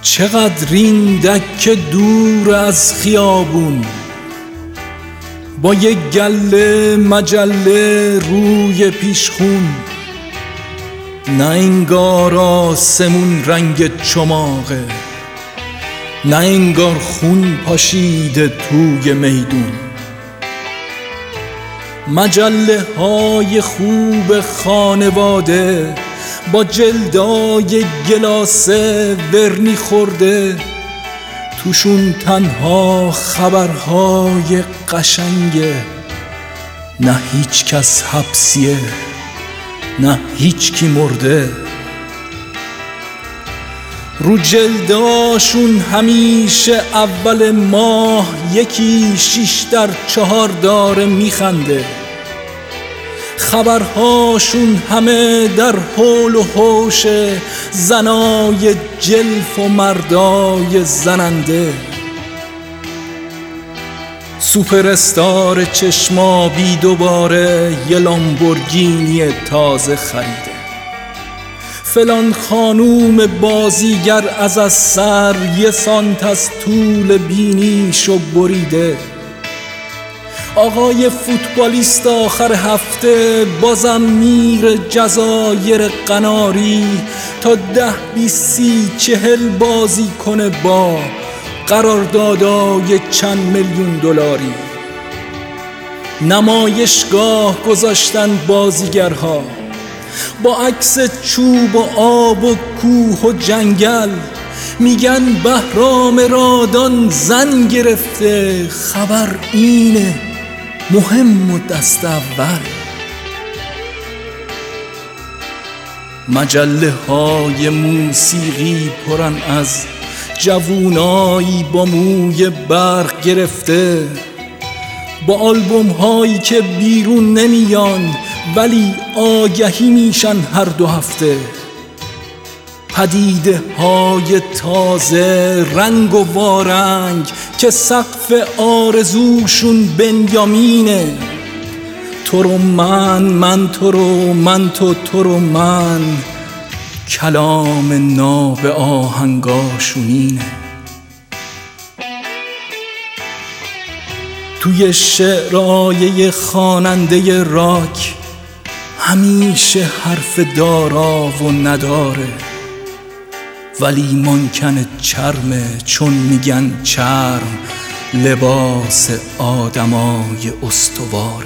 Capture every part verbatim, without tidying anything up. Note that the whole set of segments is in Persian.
چقدر این دکه دور از خیابون، با یک گله مجله روی پیشخون. نه انگار آسمون رنگ چماقه، نه انگار خون پاشیده توی میدون. مجله های خوب خانواده با جلدای گلاسه ورنی خورده، توشون تنها خبرهای قشنگه. نه هیچ کس حبسیه، نه هیچ کی مرده. رو جلداشون همیشه اول ماه یکی شیش در چهار داره میخنده. خبرهاشون همه در حول و حوش زنای جلف و مردای زننده. سوپر استار چشمابی دوباره یه لامبورگینی تازه خریده. فلان خانوم بازیگر از از سر یه سانت از طول بینیشو بریده. آقای فوتبالیست آخر هفته بازم میره جزایر قناری تا ده بیست سی چهل بازی کنه با قراردادای چند میلیون دلاری. نمایشگاه گذاشتن بازیگرها با عکس چوب و آب و کوه و جنگل. میگن بهرام رادان زن گرفته، خبر اینه مهم و دست اول. مجله های موسیقی پرن از جوونایی با موی برق گرفته، با آلبوم هایی که بیرون نمیان ولی آگهی میشن هر دو هفته. پدیده های تازه رنگ و وارنگ که سقف آرزوشون بنیامینه. تو رو من، من تو رو، من تو تو رو من، کلام ناب آهنگاشون اینه. توی شعرهای خواننده راک همیشه حرف دارا و نداره، ولی ممکنه چرمه، چون میگن چرم لباس آدمای استواره.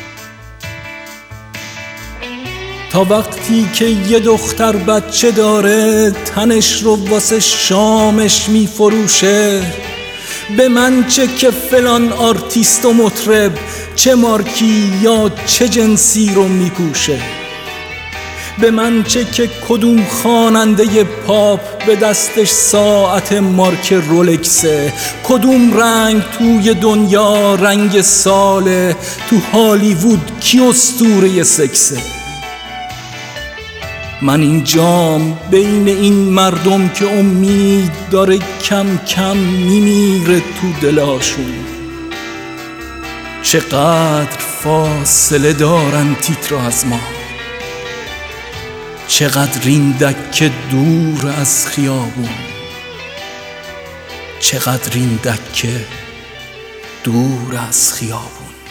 تا وقتی که یه دختر بچه داره تنش رو واسه شامش میفروشه، به من چه که فلان آرتیست و مطرب چه مارکی یا چه جنسی رو میپوشه. به من چه که کدوم خواننده پاپ به دستش ساعت مارک رولکسه، کدوم رنگ توی دنیا رنگ ساله، تو هالیوود کی اسطوره سکسه. من اینجام بین این مردم که امید داره کم کم میمیره تو دلاشون. چقدر فاصله دارن تیتر از ما، چقدر این دکه دور از خیابون، چقدر این دکه دور از خیابون.